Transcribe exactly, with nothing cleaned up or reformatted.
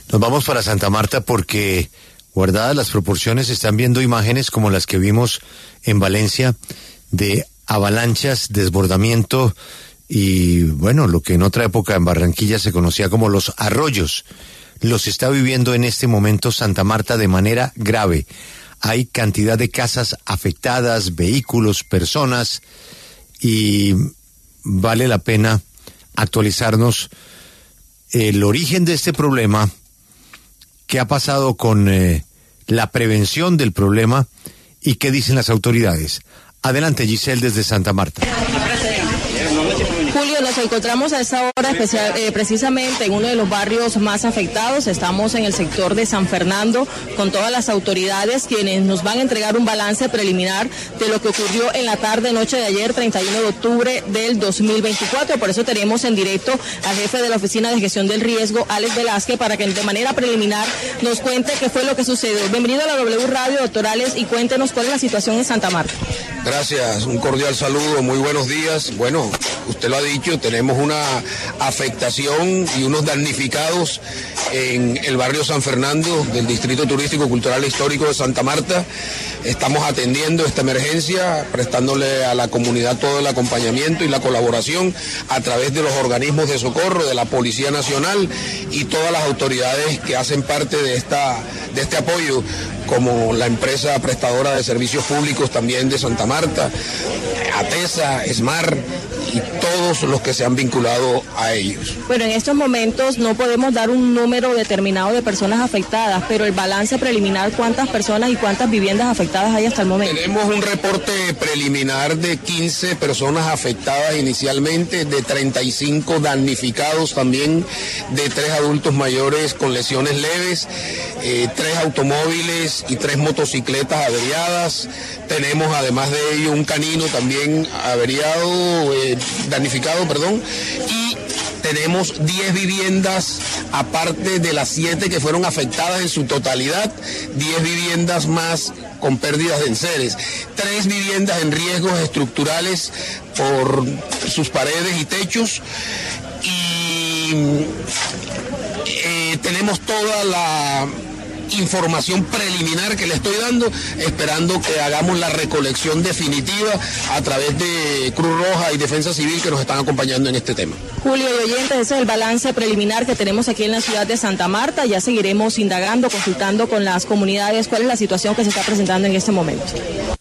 Nos vamos para Santa Marta porque, guardadas las proporciones, están viendo imágenes como las que vimos en Valencia de avalanchas, desbordamiento y, bueno, lo que en otra época en Barranquilla se conocía como los arroyos. Los está viviendo en este momento Santa Marta de manera grave. Hay cantidad de casas afectadas, vehículos, personas, y vale la pena actualizarnos el origen de este problema, qué ha pasado con eh, la prevención del problema y qué dicen las autoridades. Adelante, Giselle, desde Santa Marta. Julio, nos encontramos a esta hora especial, eh, precisamente en uno de los barrios más afectados. Estamos en el sector de San Fernando con todas las autoridades quienes nos van a entregar un balance preliminar de lo que ocurrió en la tarde noche de ayer, treinta y uno de octubre del dos mil veinticuatro. Por eso tenemos en directo al jefe de la Oficina de Gestión del Riesgo, Alex Velázquez, para que de manera preliminar nos cuente qué fue lo que sucedió. Bienvenido a la W Radio, doctor Alex, y cuéntenos cuál es la situación en Santa Marta. Gracias, un cordial saludo, muy buenos días. Bueno, usted lo ha dicho, tenemos una afectación y unos damnificados en el barrio San Fernando del Distrito Turístico Cultural e Histórico de Santa Marta. Estamos atendiendo esta emergencia, prestándole a la comunidad todo el acompañamiento y la colaboración a través de los organismos de socorro, de la Policía Nacional y todas las autoridades que hacen parte de esta, de este apoyo, como la empresa prestadora de servicios públicos también de Santa Marta, ATESA, ESMAR y todos los que se han vinculado a ellos. Bueno, en estos momentos no podemos dar un número determinado de personas afectadas, pero el balance preliminar, ¿cuántas personas y cuántas viviendas afectadas hay hasta el momento? Tenemos un reporte preliminar de quince personas afectadas inicialmente, de treinta y cinco damnificados también, de tres adultos mayores con lesiones leves, eh, tres automóviles y tres motocicletas averiadas. Tenemos además de ello un canino también averiado, eh, damnificado, perdón, y tenemos diez viviendas, aparte de las siete que fueron afectadas en su totalidad, diez viviendas más con pérdidas de enseres, tres viviendas en riesgos estructurales por sus paredes y techos, y eh, tenemos toda la información preliminar que le estoy dando, esperando que hagamos la recolección definitiva a través de Cruz Roja y Defensa Civil que nos están acompañando en este tema. Julio y oyentes, ese es el balance preliminar que tenemos aquí en la ciudad de Santa Marta. Ya seguiremos indagando, consultando con las comunidades cuál es la situación que se está presentando en este momento.